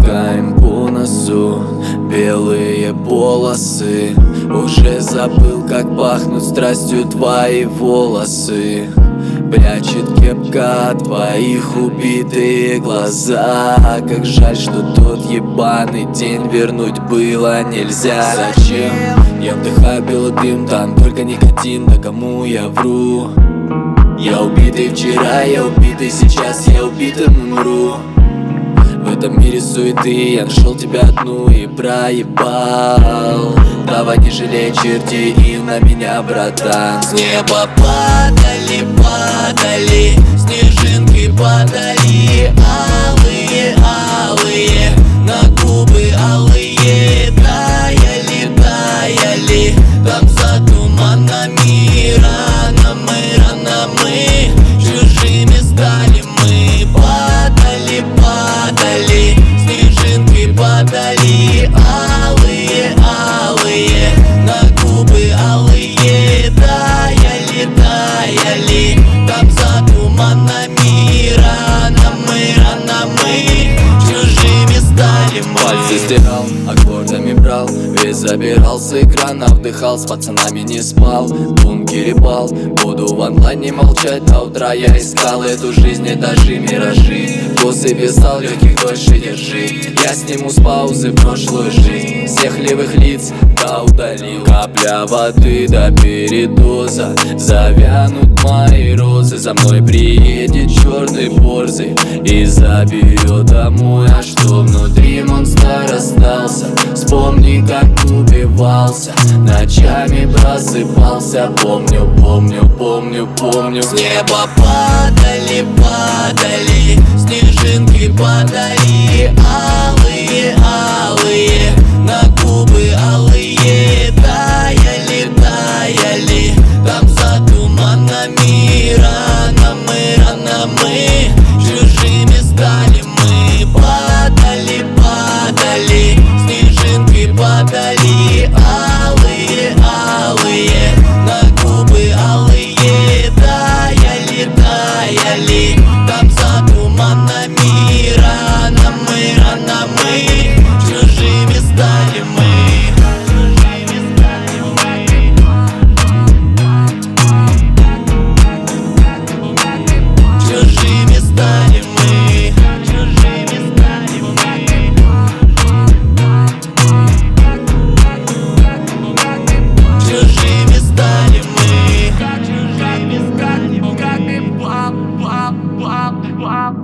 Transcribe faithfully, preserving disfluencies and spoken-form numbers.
пускаем по носу белые полосы. Уже забыл, как пахнут страстью твои волосы. Прячет кепка твоих убитые глаза. Как жаль, что тот ебаный день вернуть было нельзя. Зачем? Я вдыхаю белый дым, там только никотин, да кому я вру? Я убитый вчера, я убитый сейчас, я убитым умру. В этом мире суеты, я нашел тебя одну и проебал. Давай не жалей черти и на меня, братан. С неба падали, падали, снежинки падали, алые, алые, на губы алые. Таяли, таяли, там за туманами. Рано мы, рано мы, чужими стали мы. Падали, падали, снежинки падали, алые, алые, на губы алые. Таяли, таяли, там за туманами. Рано мы, рано мы, чужими стали мы. Пальцы стирал, аккордами брал, весь забирал с экрана, вдыхал, с пацанами не спал, в бункере пал. Буду в онлайне молчать до утра, я искал эту жизнь, этажи, миражи. Косы писал, легких дольше держи. Я сниму с паузы прошлую жизнь, всех левых лиц да удалил. Капля воды до передоза, завянут мои розы. За мной приедет черный борзый и заберет домой. А что внутри монстр остался? Вспомни, как убивался, ночами просыпался. Помню, помню, помню, помню. С неба падали, падали, снежинки падали, алые, алые, на губы алые. Таяли, таяли, там за туманами. Рано мы, рано мы, чужими стали мы. Падали, падали, снежинки падали, алые, алые, на губы алые. Таяли, таяли, там за туманами. Рано мы, рано мы, чужими стали мы. Чужими стали мы. Чужими стали мы. Чужими стали мы. Чужими стали мы.